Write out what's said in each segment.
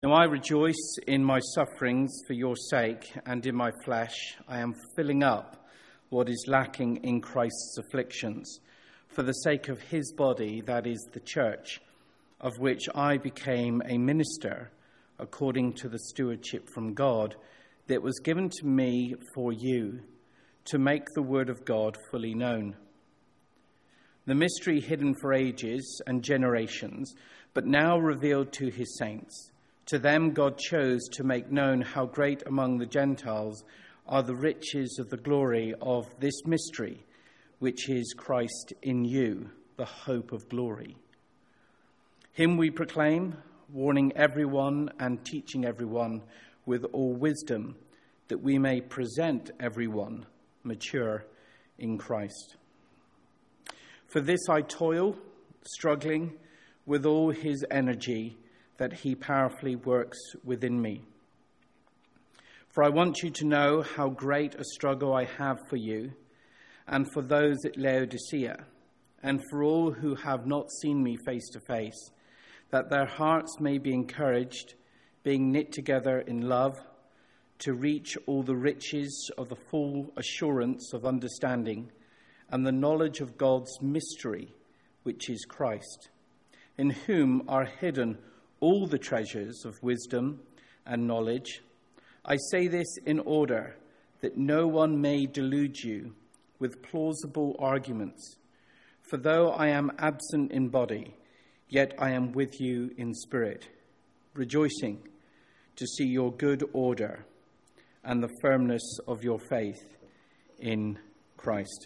Now I rejoice in my sufferings for your sake, and in my flesh I am filling up what is lacking in Christ's afflictions, for the sake of his body, that is the church, of which I became a minister, according to the stewardship from God that was given to me for you, to make the word of God fully known. The mystery hidden for ages and generations, but now revealed to his saints. To them God chose to make known how great among the Gentiles are the riches of the glory of this mystery, which is Christ in you, the hope of glory. Him we proclaim, warning everyone and teaching everyone with all wisdom, that we may present everyone mature in Christ. For this I toil, struggling with all his energy that he powerfully works within me. For I want you to know how great a struggle I have for you and for those at Laodicea, and for all who have not seen me face to face, that their hearts may be encouraged, being knit together in love, to reach all the riches of the full assurance of understanding and the knowledge of God's mystery, which is Christ, in whom are hidden all the treasures of wisdom and knowledge. I say this in order that no one may delude you with plausible arguments. For though I am absent in body, yet I am with you in spirit, rejoicing to see your good order and the firmness of your faith in Christ.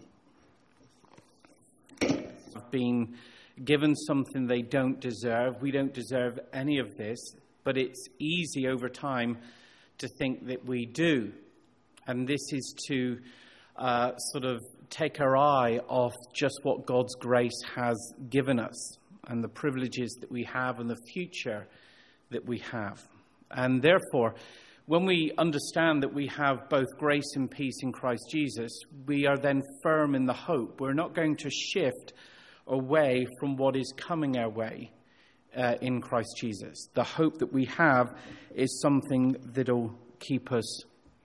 I've been given something they don't deserve. We don't deserve any of this, but it's easy over time to think that we do. And this is to sort of take our eye off just what God's grace has given us and the privileges that we have and the future that we have. And therefore, when we understand that we have both grace and peace in Christ Jesus, we are then firm in the hope. We're not going to shift away from what is coming our way in Christ Jesus. The hope that we have is something that'll keep us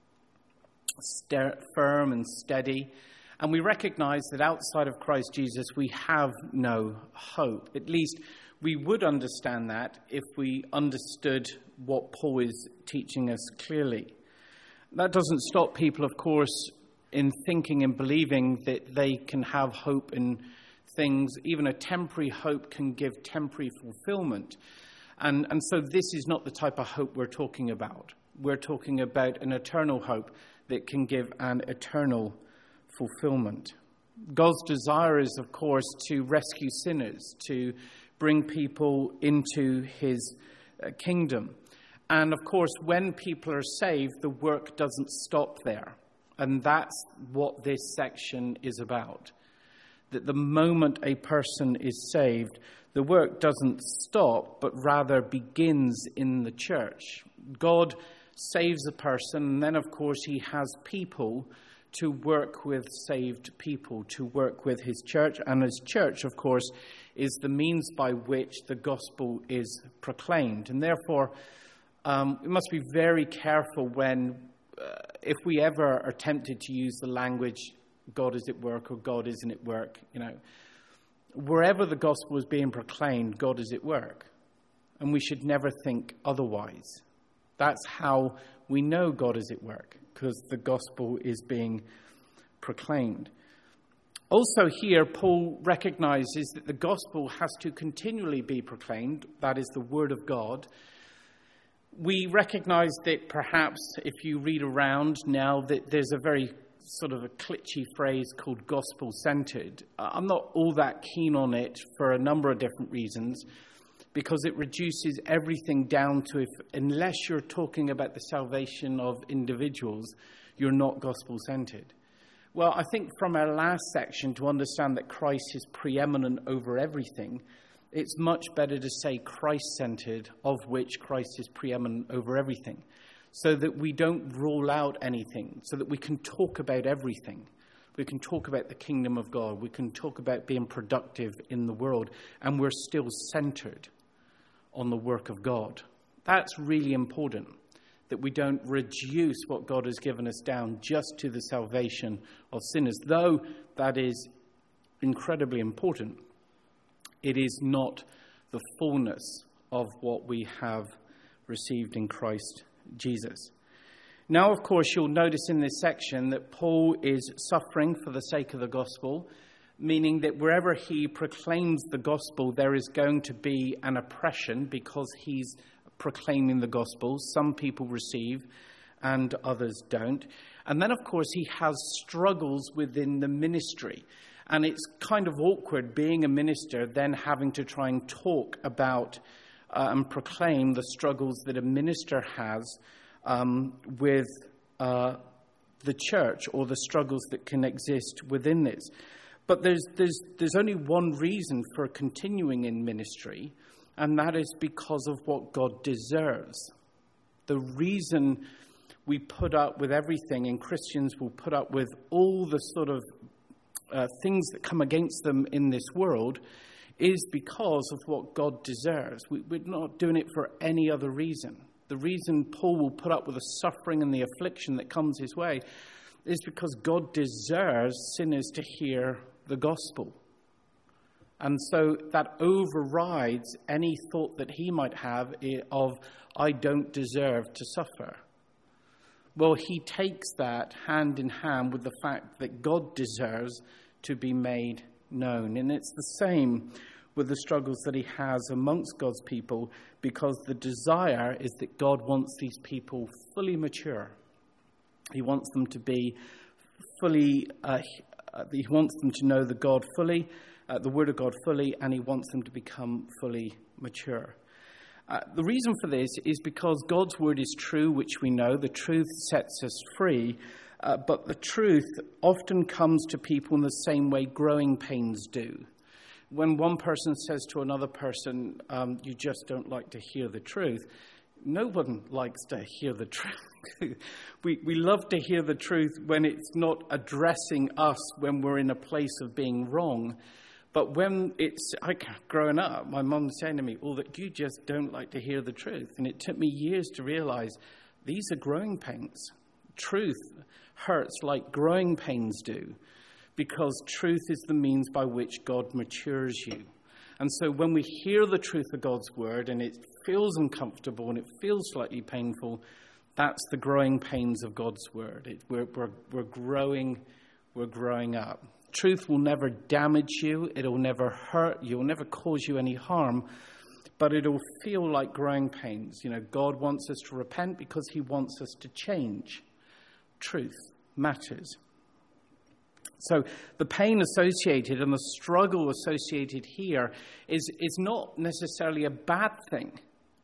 firm and steady. And we recognize that outside of Christ Jesus, we have no hope. At least we would understand that if we understood what Paul is teaching us clearly. That doesn't stop people, of course, in thinking and believing that they can have hope in things. Even a temporary hope can give temporary fulfillment. And so this is not the type of hope we're talking about. We're talking about an eternal hope that can give an eternal fulfillment. God's desire is, of course, to rescue sinners, to bring people into his kingdom. And, of course, when people are saved, the work doesn't stop there. And that's what this section is about. That the moment a person is saved, the work doesn't stop, but rather begins in the church. God saves a person, and then, of course, he has people to work with saved people, to work with his church. And his church, of course, is the means by which the gospel is proclaimed. And therefore, we must be very careful when, if we ever are tempted to use the language, God is at work or God isn't at work, wherever the gospel is being proclaimed, God is at work. And we should never think otherwise. That's how we know God is at work, because the gospel is being proclaimed. Also here, Paul recognizes that the gospel has to continually be proclaimed. That is the word of God. We recognize that perhaps if you read around now that there's a very sort of a glitchy phrase called gospel-centered. I'm not all that keen on it for a number of different reasons, because it reduces everything down to unless you're talking about the salvation of individuals, you're not gospel-centered. Well, I think from our last section, to understand that Christ is preeminent over everything, it's much better to say Christ-centered, of which Christ is preeminent over everything, so that we don't rule out anything, so that we can talk about everything. We can talk about the kingdom of God. We can talk about being productive in the world, and we're still centered on the work of God. That's really important, that we don't reduce what God has given us down just to the salvation of sinners. Though that is incredibly important, it is not the fullness of what we have received in Christ Jesus. Now, of course, you'll notice in this section that Paul is suffering for the sake of the gospel, meaning that wherever he proclaims the gospel, there is going to be an oppression because he's proclaiming the gospel. Some people receive and others don't. And then, of course, he has struggles within the ministry. And it's kind of awkward being a minister, then having to try and talk about and proclaim the struggles that a minister has with the church, or the struggles that can exist within this. But there's only one reason for continuing in ministry, and that is because of what God deserves. The reason we put up with everything, and Christians will put up with all the sort of things that come against them in this world, is because of what God deserves. We're not doing it for any other reason. The reason Paul will put up with the suffering and the affliction that comes his way is because God deserves sinners to hear the gospel. And so that overrides any thought that he might have of, I don't deserve to suffer. Well, he takes that hand in hand with the fact that God deserves to be made known. And it's the same with the struggles that he has amongst God's people, because the desire is that God wants these people fully mature. He wants them to be fully, he wants them to know the God fully, the Word of God fully, and he wants them to become fully mature. The reason for this is because God's Word is true, which we know. The truth sets us free, but the truth often comes to people in the same way growing pains do. When one person says to another person, you just don't like to hear the truth, no one likes to hear the truth. We love to hear the truth when it's not addressing us when we're in a place of being wrong. But when it's, growing up, my mum saying to me, that you just don't like to hear the truth. And it took me years to realize these are growing pains. Truth hurts like growing pains do, because truth is the means by which God matures you. And so when we hear the truth of God's word and it feels uncomfortable and it feels slightly painful, that's the growing pains of God's word. We're growing up. Truth will never damage you. It'll never hurt you. It'll never cause you any harm. But it'll feel like growing pains. God wants us to repent because he wants us to change. Truth matters. So the pain associated and the struggle associated here is not necessarily a bad thing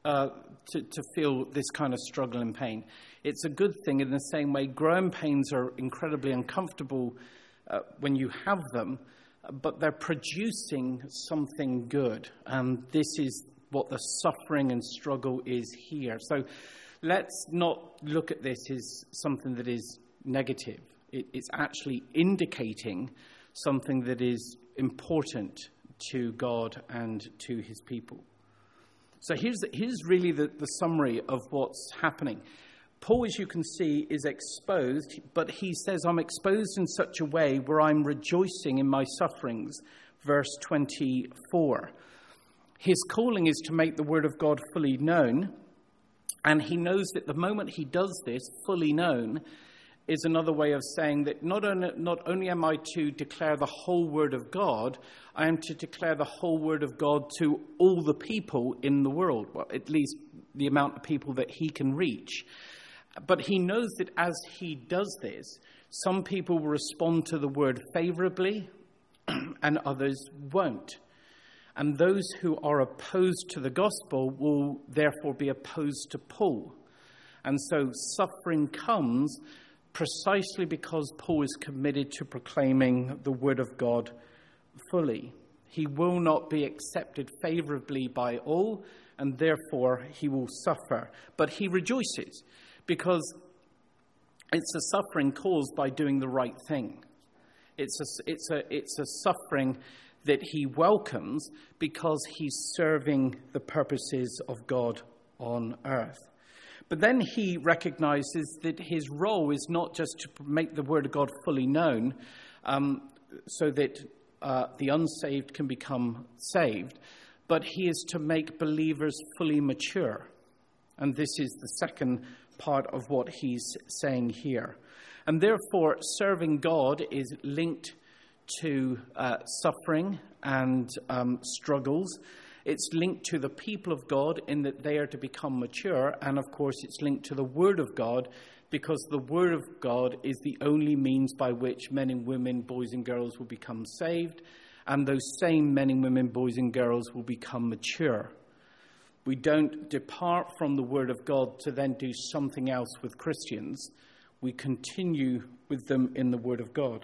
to feel this kind of struggle and pain. It's a good thing in the same way growing pains are incredibly uncomfortable when you have them, but they're producing something good. And this is what the suffering and struggle is here. So let's not look at this as something that is negative. It's actually indicating something that is important to God and to his people. So here's really the summary of what's happening. Paul, as you can see, is exposed, but he says, I'm exposed in such a way where I'm rejoicing in my sufferings. Verse 24. His calling is to make the word of God fully known, and he knows that the moment he does this, fully known, is another way of saying that not only am I to declare the whole word of God, I am to declare the whole word of God to all the people in the world, well, at least the amount of people that he can reach. But he knows that as he does this, some people will respond to the word favorably and others won't. And those who are opposed to the gospel will therefore be opposed to Paul. And so suffering comes precisely because Paul is committed to proclaiming the word of God fully. He will not be accepted favorably by all, and therefore he will suffer. But he rejoices, because it's a suffering caused by doing the right thing. It's a suffering that he welcomes because he's serving the purposes of God on earth. But then he recognizes that his role is not just to make the word of God fully known, so that the unsaved can become saved, but he is to make believers fully mature. And this is the second part of what he's saying here. And therefore, serving God is linked to suffering and struggles. It's linked to the people of God in that they are to become mature. And of course, it's linked to the Word of God, because the Word of God is the only means by which men and women, boys and girls will become saved. And those same men and women, boys and girls will become mature. We don't depart from the Word of God to then do something else with Christians. We continue with them in the Word of God.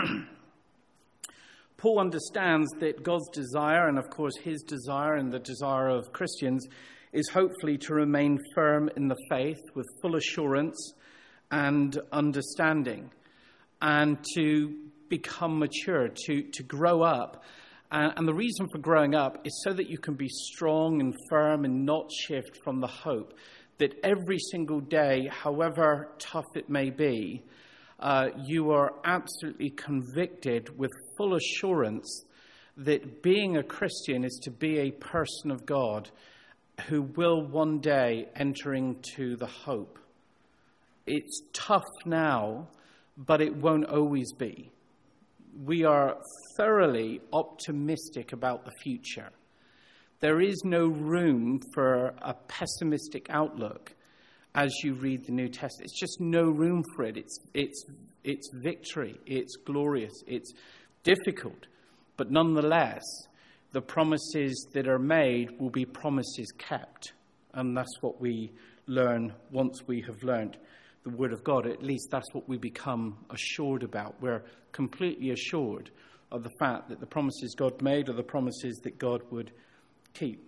Paul understands that God's desire, and of course his desire and the desire of Christians, is hopefully to remain firm in the faith with full assurance and understanding, and to become mature, to grow up. And the reason for growing up is so that you can be strong and firm and not shift from the hope that every single day, however tough it may be, you are absolutely convicted with full assurance that being a Christian is to be a person of God who will one day enter into the hope. It's tough now, but it won't always be. We are thoroughly optimistic about the future. There is no room for a pessimistic outlook as you read the New Testament. It's just no room for it. It's victory. It's glorious. It's difficult. But nonetheless, the promises that are made will be promises kept. And that's what we learn once we have learned the Word of God. At least that's what we become assured about. We're completely assured of the fact that the promises God made are the promises that God would keep.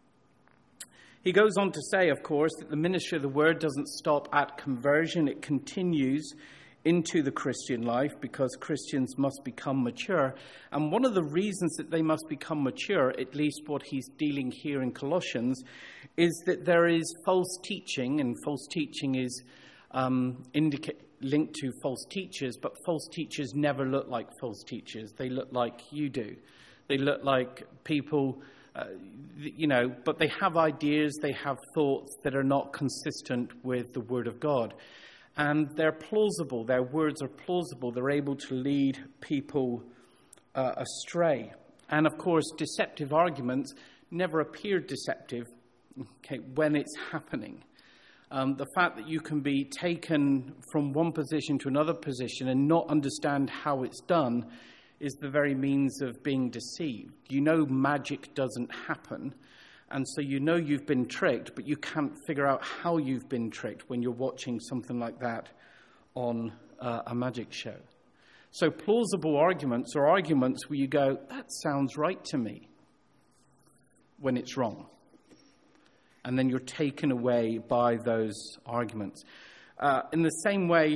He goes on to say, of course, that the ministry of the Word doesn't stop at conversion. It continues into the Christian life, because Christians must become mature. And one of the reasons that they must become mature, at least what he's dealing here in Colossians, is that there is false teaching, and false teaching is linked to false teachers, but false teachers never look like false teachers. They look like you do. They look like people, but they have ideas, they have thoughts that are not consistent with the Word of God. And they're plausible, their words are plausible, they're able to lead people astray. And of course, deceptive arguments never appear deceptive when it's happening. The fact that you can be taken from one position to another position and not understand how it's done is the very means of being deceived. You know magic doesn't happen, and so you know you've been tricked, but you can't figure out how you've been tricked when you're watching something like that on a magic show. So plausible arguments are arguments where you go, that sounds right to me, when it's wrong. And then you're taken away by those arguments. In the same way,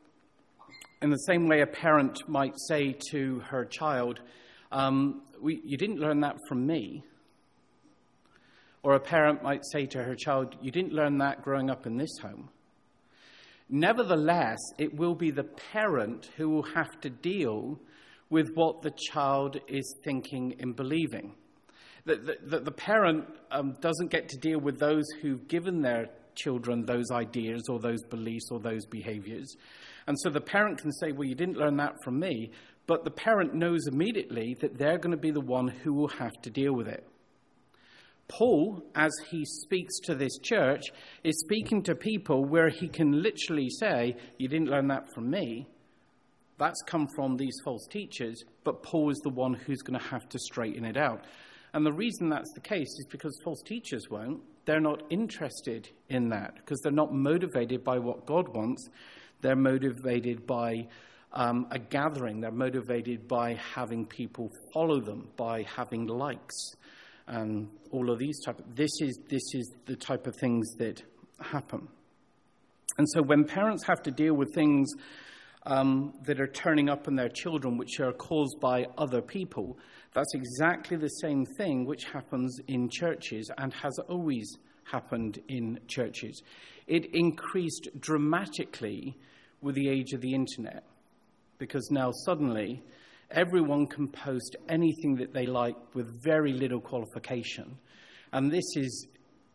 a parent might say to her child, you didn't learn that from me. Or a parent might say to her child, you didn't learn that growing up in this home. Nevertheless, it will be the parent who will have to deal with what the child is thinking and believing. The parent doesn't get to deal with those who've given their children those ideas or those beliefs or those behaviors. And so the parent can say, well, you didn't learn that from me. But the parent knows immediately that they're going to be the one who will have to deal with it. Paul, as he speaks to this church, is speaking to people where he can literally say, you didn't learn that from me. That's come from these false teachers, but Paul is the one who's going to have to straighten it out. And the reason that's the case is because false teachers won't. They're not interested in that because they're not motivated by what God wants. They're motivated by a gathering. They're motivated by having people follow them, by having likes, and all of these type. This is the type of things that happen. And so when parents have to deal with things that are turning up in their children, which are caused by other people, that's exactly the same thing which happens in churches and has always happened in churches. It increased dramatically with the age of the internet, because now suddenly everyone can post anything that they like with very little qualification. And this has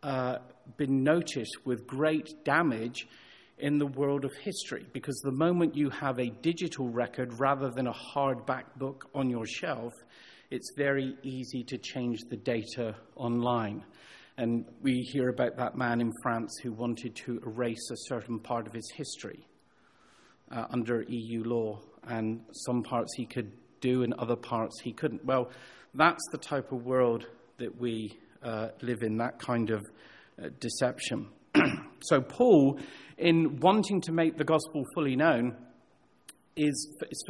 been noticed with great damage in the world of history, because the moment you have a digital record rather than a hardback book on your shelf, it's very easy to change the data online. And we hear about that man in France who wanted to erase a certain part of his history under EU law, and some parts he could do and other parts he couldn't. Well, that's the type of world that we live in, that kind of deception. So Paul, in wanting to make the gospel fully known, is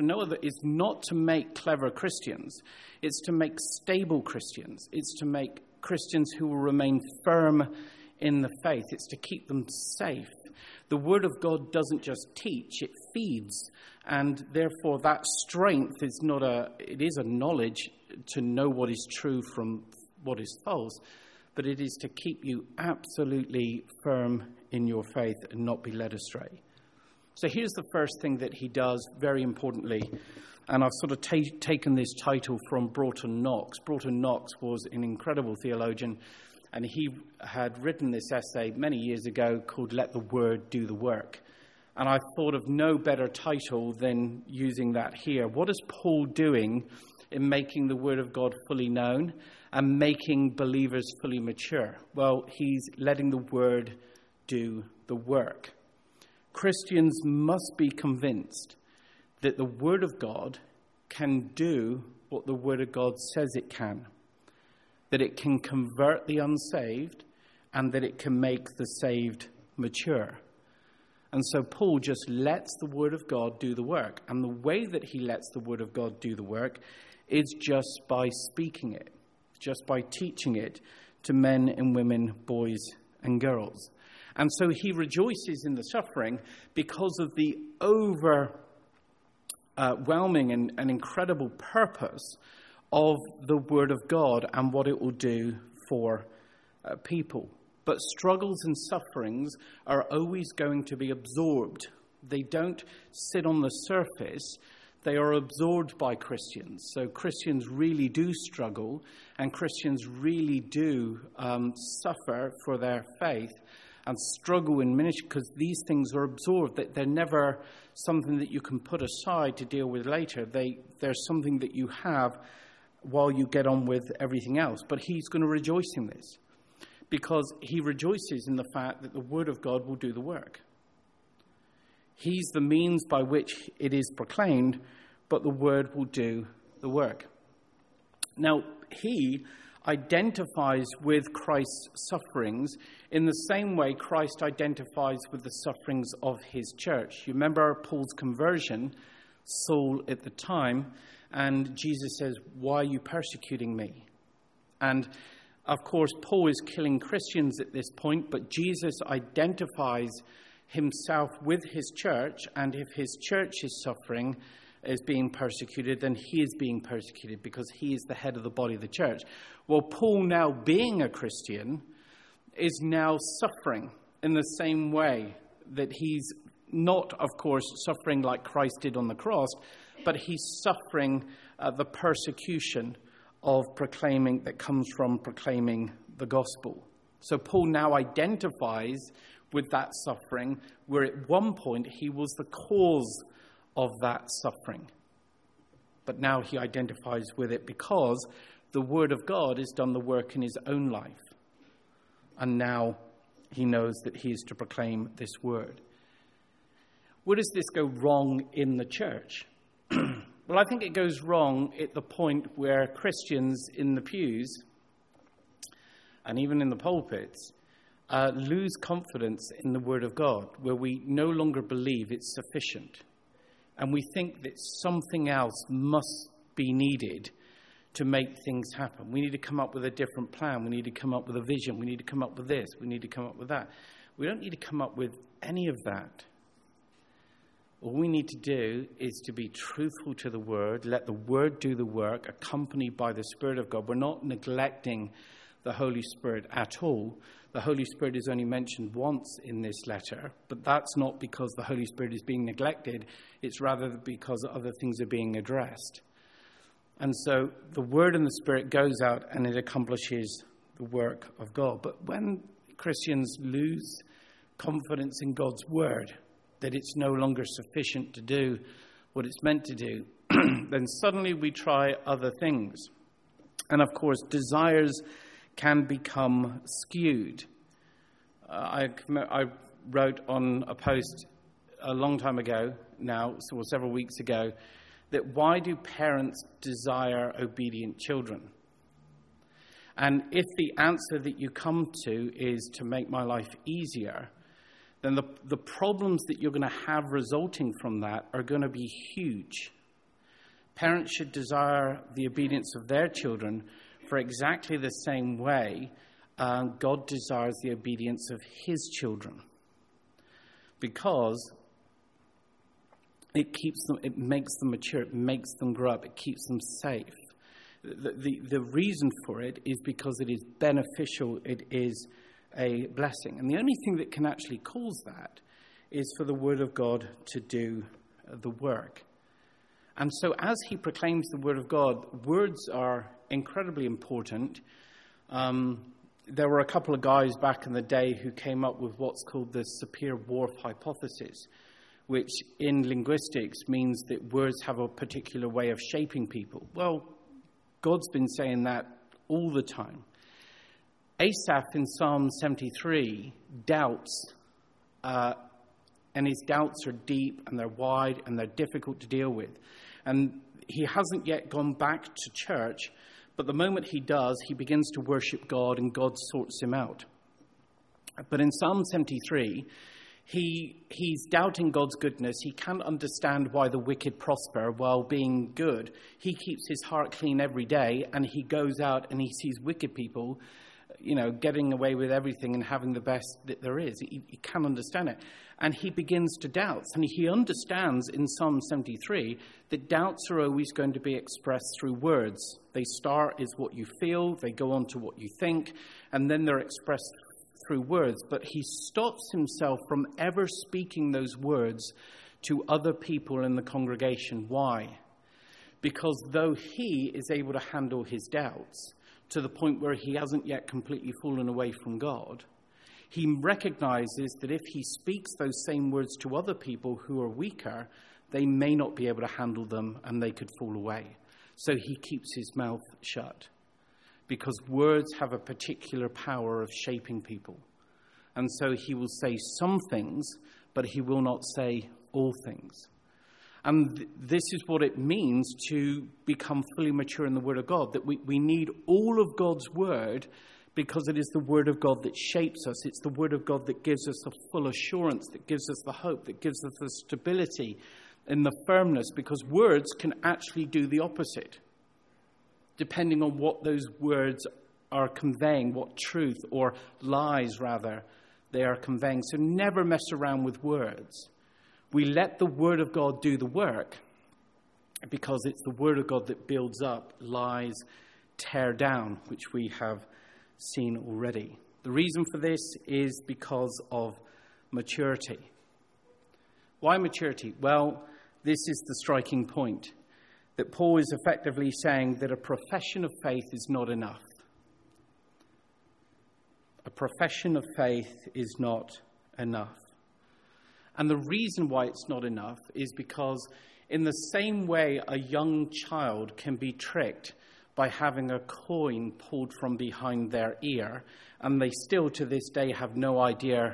not to make clever Christians. It's to make stable Christians. It's to make Christians who will remain firm in the faith. It's to keep them safe. The Word of God doesn't just teach, it feeds. And therefore that strength is it is a knowledge to know what is true from what is false, but it is to keep you absolutely firm in your faith and not be led astray. So here's the first thing that he does, very importantly, and I've sort of taken this title from Broughton Knox. Broughton Knox was an incredible theologian, and he had written this essay many years ago called Let the Word Do the Work. And I thought of no better title than using that here. What is Paul doing in making the Word of God fully known and making believers fully mature? Well, he's letting the Word do the work. Christians must be convinced that the Word of God can do what the Word of God says it can, that it can convert the unsaved, and that it can make the saved mature. And so Paul just lets the Word of God do the work. And the way that he lets the Word of God do the work is just by speaking it, just by teaching it to men and women, boys and girls. And so he rejoices in the suffering because of the overwhelming and incredible purpose of the Word of God and what it will do for people. But struggles and sufferings are always going to be absorbed. They don't sit on the surface. They are absorbed by Christians. So Christians really do struggle, and Christians really do suffer for their faith and struggle in ministry because these things are absorbed. They're never something that you can put aside to deal with later. They're something that you have while you get on with everything else. But he's going to rejoice in this because he rejoices in the fact that the Word of God will do the work. He's the means by which it is proclaimed, but the Word will do the work. Now, he identifies with Christ's sufferings in the same way Christ identifies with the sufferings of his church. You remember Paul's conversion, Saul at the time, and Jesus says, "Why are you persecuting me?" And of course, Paul is killing Christians at this point, but Jesus identifies himself with his church, and if his church is suffering, is being persecuted, then he is being persecuted because he is the head of the body of the church. Well, Paul, now being a Christian, is now suffering in the same way that he's not, of course, suffering like Christ did on the cross, but he's suffering the persecution of proclaiming that comes from proclaiming the gospel. So Paul now identifies with that suffering, where at one point he was the cause of that suffering. But now he identifies with it because the Word of God has done the work in his own life. And now he knows that he is to proclaim this word. Where does this go wrong in the church? Well, I think it goes wrong at the point where Christians in the pews, and even in the pulpits, lose confidence in the Word of God, where we no longer believe it's sufficient. And we think that something else must be needed to make things happen. We need to come up with a different plan. We need to come up with a vision. We need to come up with this. We need to come up with that. We don't need to come up with any of that. All we need to do is to be truthful to the Word, let the Word do the work, accompanied by the Spirit of God. We're not neglecting the Holy Spirit at all. The Holy Spirit is only mentioned once in this letter, but that's not because the Holy Spirit is being neglected. It's rather because other things are being addressed. And so the Word and the Spirit goes out and it accomplishes the work of God. But when Christians lose confidence in God's Word, that it's no longer sufficient to do what it's meant to do, then suddenly we try other things. And of course, desires can become skewed. I wrote on a post a long time ago now, or several weeks ago, that why do parents desire obedient children? And if the answer that you come to is to make my life easier, then the problems that you're going to have resulting from that are going to be huge. Parents should desire the obedience of their children for exactly the same way God desires the obedience of his children. Because it keeps them, it makes them mature, it makes them grow up, it keeps them safe. The reason for it is because it is beneficial, it is a blessing. And the only thing that can actually cause that is for the Word of God to do the work. And so as he proclaims the Word of God, words are incredibly important. There were a couple of guys back in the day who came up with what's called the Sapir-Whorf hypothesis, which in linguistics means that words have a particular way of shaping people. Well, God's been saying that all the time. Asaph in Psalm 73 doubts, and his doubts are deep and they're wide and they're difficult to deal with. And he hasn't yet gone back to church, but the moment he does, he begins to worship God and God sorts him out. But in Psalm 73, he's doubting God's goodness. He can't understand why the wicked prosper while being good. He keeps his heart clean every day, and he goes out and he sees wicked people, getting away with everything and having the best that there is. He can't understand it. And he begins to doubt. And he understands in Psalm 73 that doubts are always going to be expressed through words. They start as what you feel, they go on to what you think, and then they're expressed through words. But he stops himself from ever speaking those words to other people in the congregation. Why? Because though he is able to handle his doubts to the point where he hasn't yet completely fallen away from God, he recognizes that if he speaks those same words to other people who are weaker, they may not be able to handle them and they could fall away. So he keeps his mouth shut, because words have a particular power of shaping people. And so he will say some things, but he will not say all things. And this is what it means to become fully mature in the Word of God, that we need all of God's Word, because it is the Word of God that shapes us. It's the Word of God that gives us the full assurance, that gives us the hope, that gives us the stability and the firmness, because words can actually do the opposite, depending on what those words are conveying, what truth or lies, rather, they are conveying. So never mess around with words. We let the Word of God do the work, because it's the Word of God that builds up, lies, tear down, which we have seen already. The reason for this is because of maturity. Why maturity? Well, this is the striking point, that Paul is effectively saying that a profession of faith is not enough. A profession of faith is not enough. And the reason why it's not enough is because in the same way a young child can be tricked by having a coin pulled from behind their ear, and they still to this day have no idea,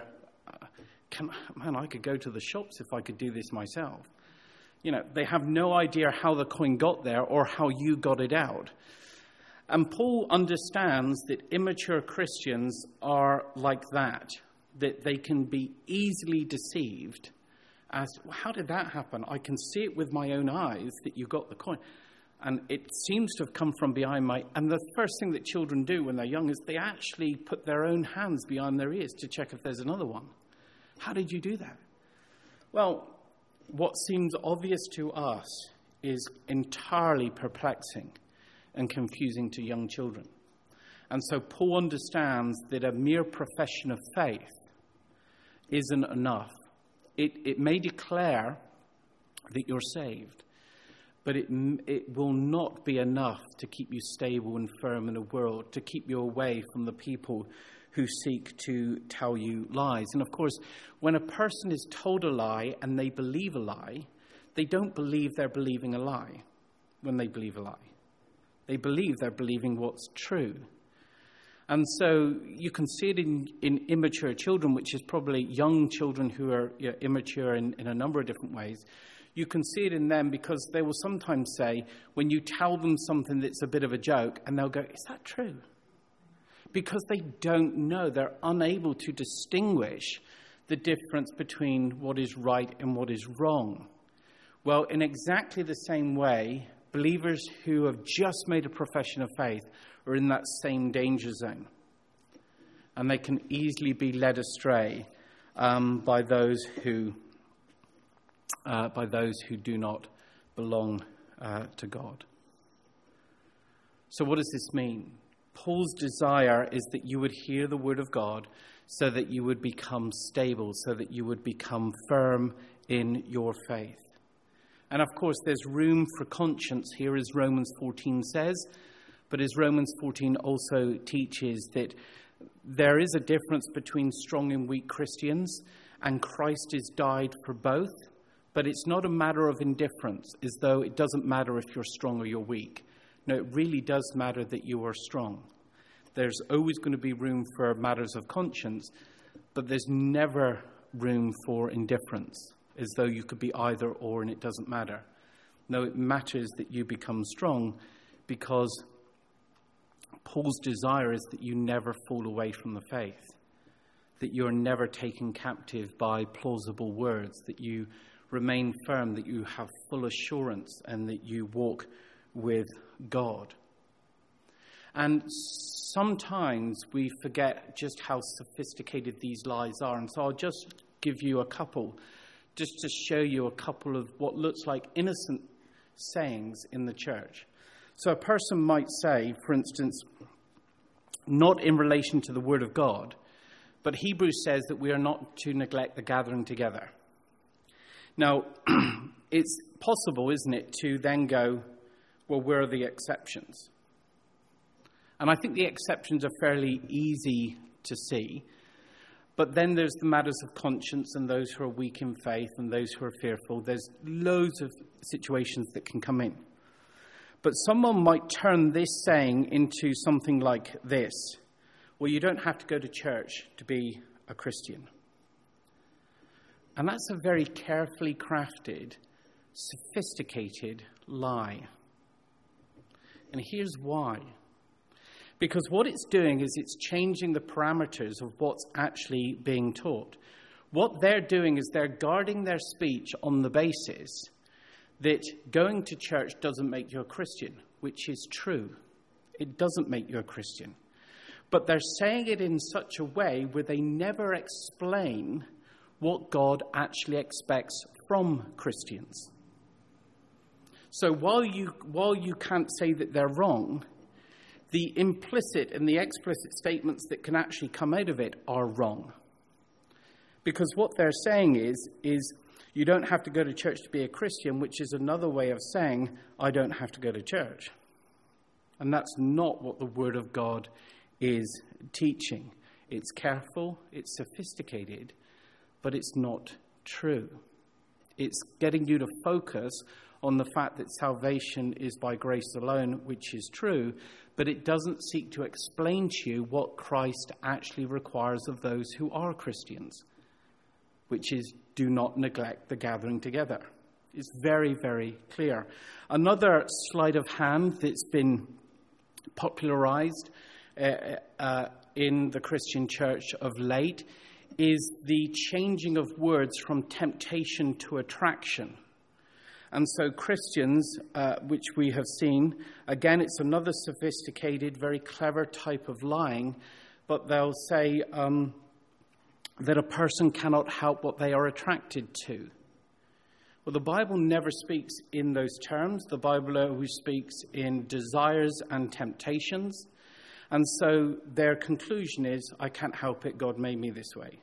I could go to the shops if I could do this myself. They have no idea how the coin got there or how you got it out. And Paul understands that immature Christians are like that they can be easily deceived as, how did that happen? I can see it with my own eyes that you got the coin. And it seems to have come from behind and the first thing that children do when they're young is they actually put their own hands behind their ears to check if there's another one. How did you do that? Well, what seems obvious to us is entirely perplexing and confusing to young children. And so Paul understands that a mere profession of faith isn't enough. It may declare that you're saved, but it will not be enough to keep you stable and firm in the world, to keep you away from the people who seek to tell you lies. And of course, when a person is told a lie and they believe a lie, they don't believe they're believing a lie when they believe a lie. They believe they're believing what's true. And so you can see it in immature children, which is probably young children who are immature in a number of different ways. You can see it in them because they will sometimes say, when you tell them something that's a bit of a joke, and they'll go, is that true? Because they don't know. They're unable to distinguish the difference between what is right and what is wrong. Well, in exactly the same way, believers who have just made a profession of faith are in that same danger zone. And they can easily be led astray by those who do not belong to God. So what does this mean? Paul's desire is that you would hear the word of God so that you would become stable, so that you would become firm in your faith. And of course, there's room for conscience here, as Romans 14 says. But as Romans 14 also teaches, that there is a difference between strong and weak Christians, and Christ has died for both. But it's not a matter of indifference, as though it doesn't matter if you're strong or you're weak. No, it really does matter that you are strong. There's always going to be room for matters of conscience, but there's never room for indifference, as though you could be either or and it doesn't matter. No, it matters that you become strong, because Paul's desire is that you never fall away from the faith, that you're never taken captive by plausible words, that you remain firm, that you have full assurance, and that you walk with God. And sometimes we forget just how sophisticated these lies are. And so I'll just give you a couple, just to show you a couple of what looks like innocent sayings in the church. So a person might say, for instance, not in relation to the Word of God, but Hebrews says that we are not to neglect the gathering together. Now, it's possible, isn't it, to then go, well, where are the exceptions? And I think the exceptions are fairly easy to see. But then there's the matters of conscience and those who are weak in faith and those who are fearful. There's loads of situations that can come in. But someone might turn this saying into something like this. Well, you don't have to go to church to be a Christian. And that's a very carefully crafted, sophisticated lie. And here's why. Because what it's doing is it's changing the parameters of what's actually being taught. What they're doing is they're guarding their speech on the basis that going to church doesn't make you a Christian, which is true. It doesn't make you a Christian. But they're saying it in such a way where they never explain what God actually expects from Christians. So while you can't say that they're wrong, the implicit and the explicit statements that can actually come out of it are wrong. Because what they're saying is you don't have to go to church to be a Christian, which is another way of saying I don't have to go to church. And that's not what the Word of God is teaching. It's careful, it's sophisticated, but it's not true. It's getting you to focus on the fact that salvation is by grace alone, which is true, but it doesn't seek to explain to you what Christ actually requires of those who are Christians, which is do not neglect the gathering together. It's very, very clear. Another sleight of hand that's been popularized in the Christian church of late is the changing of words from temptation to attraction. And so Christians, which we have seen, again, it's another sophisticated, very clever type of lying, but they'll say that a person cannot help what they are attracted to. Well, the Bible never speaks in those terms. The Bible always speaks in desires and temptations. And so their conclusion is, I can't help it, God made me this way.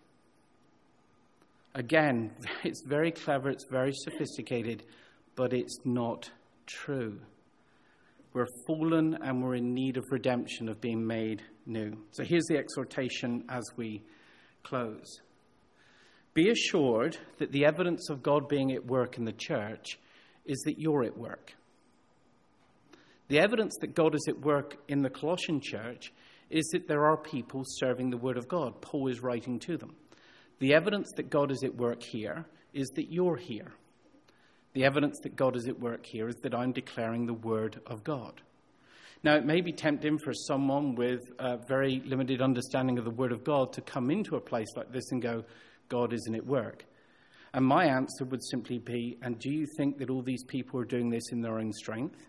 Again, it's very clever, it's very sophisticated, but it's not true. We're fallen and we're in need of redemption, of being made new. So here's the exhortation as we close. Be assured that the evidence of God being at work in the church is that you're at work. The evidence that God is at work in the Colossian church is that there are people serving the word of God. Paul is writing to them. The evidence that God is at work here is that you're here. The evidence that God is at work here is that I'm declaring the word of God. Now, it may be tempting for someone with a very limited understanding of the word of God to come into a place like this and go, God isn't at work. And my answer would simply be, and do you think that all these people are doing this in their own strength?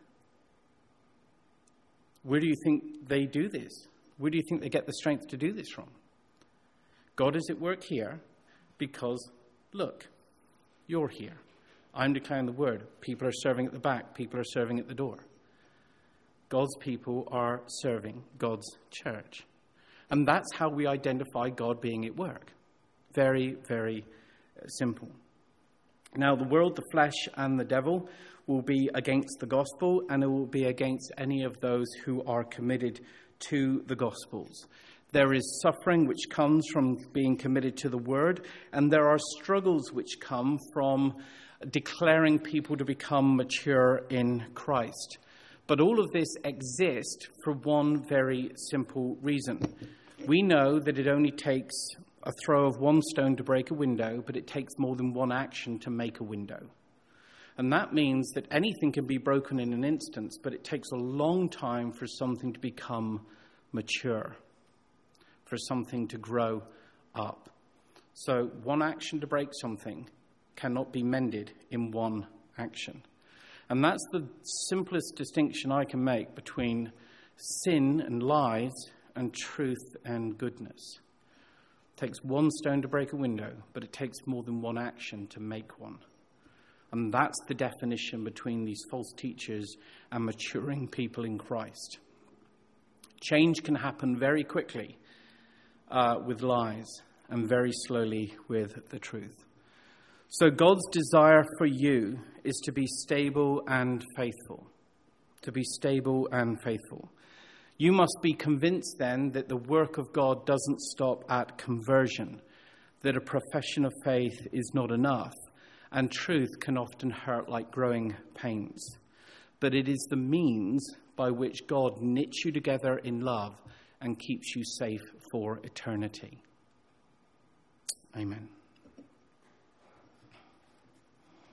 Where do you think they do this? Where do you think they get the strength to do this from? God is at work here because, look, you're here. I'm declaring the word. People are serving at the back. People are serving at the door. God's people are serving God's church. And that's how we identify God being at work. Very, very simple. Now, the world, the flesh, and the devil will be against the gospel, and it will be against any of those who are committed to the gospels. There is suffering which comes from being committed to the word, and there are struggles which come from declaring people to become mature in Christ. But all of this exists for one very simple reason. We know that it only takes a throw of one stone to break a window, but it takes more than one action to make a window. And that means that anything can be broken in an instant, but it takes a long time for something to become mature, for something to grow up. So one action to break something cannot be mended in one action. And that's the simplest distinction I can make between sin and lies and truth and goodness. It takes one stone to break a window, but it takes more than one action to make one. And that's the definition between these false teachers and maturing people in Christ. Change can happen very quickly with lies and very slowly with the truth. So God's desire for you is to be stable and faithful. To be stable and faithful. You must be convinced then that the work of God doesn't stop at conversion, that a profession of faith is not enough, and truth can often hurt like growing pains. But it is the means by which God knits you together in love and keeps you safe for eternity. Amen.